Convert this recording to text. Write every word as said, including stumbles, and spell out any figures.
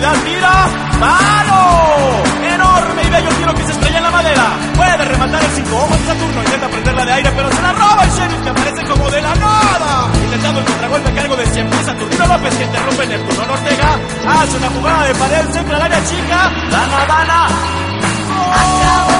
profundidad, tira, ¡palo! Enorme y bello tiro que se estrella en la madera. Puede rematar el cinco ojos de Saturno, intenta prenderla de aire, pero se la roba el Sheriff, que aparece como de la nada. Intentando el contragolpe a cargo de cien pies, Saturnino López, que interrumpe Neptuno Ortega. Hace una jugada de pared, centra al área chica, la Habana. ¡Oh!